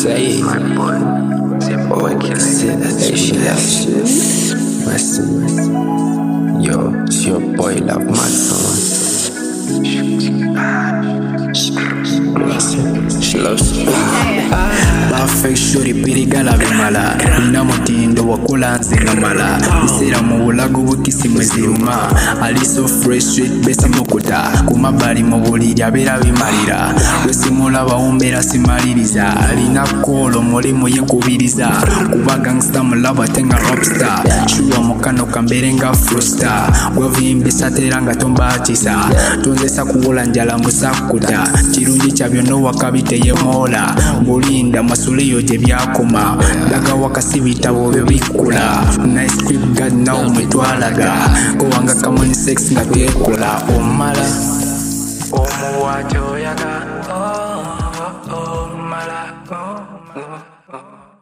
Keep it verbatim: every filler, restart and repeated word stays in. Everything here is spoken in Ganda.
say My boy, say boy, kill say that shit, that shit. Listen, yo, it's your boy Love Mad Son. Perfect shuri pirigala bimala ina mutindo wakula nzinga mala isera mu bulago bukisi mweziruma ali so fresh street besa mukuta kumabali mu buliri abera bimalira wesimula bawumbera simaliriza alina kolo mulimu yekubiriza kuba gangsta mulaba tenga rockstar shuwa mukano kambere nga frosta wevimbisa teranga tombatisa tonzesa kuwola njala musakuta kirungi kyabyo no wakabiteye mola mulinda masuliyo je byakoma daga wakasi bitabo byo bikula nice quick god now mwetwalaga ko wanga kamoni sex nga tekola omala omuwacho yaga oh oh mala oh